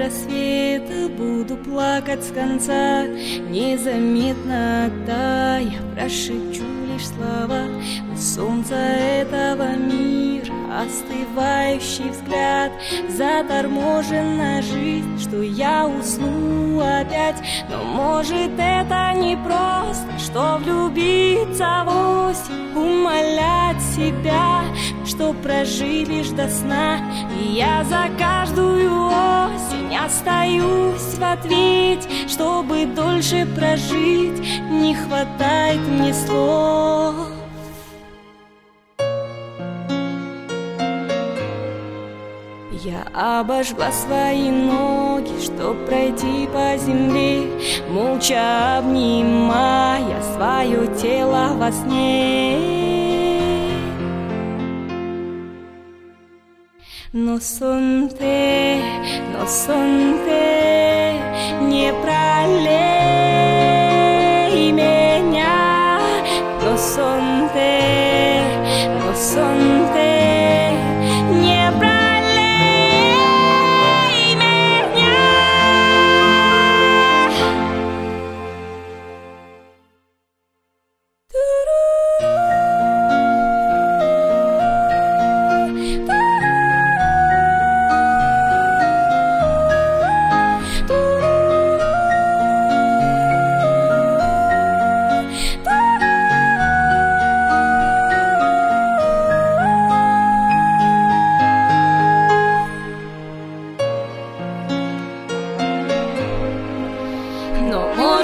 рассвета буду плакать с конца. Незаметно тая, прошепчу лишь слова. Солнце этого мира, остывающий взгляд, заторможенная жизнь, что я усну опять. Но может это не просто, что влюбиться в осень, умолять себя, что прожить лишь до сна. И я за каждую осень остаюсь в ответе, чтобы дольше прожить, не хватает мне слов. Я обожгла свои ноги, чтоб пройти по земле, молча обнимая свое тело во сне. Но сон ты, не пролей меня. Но сон ты, не пролей. Но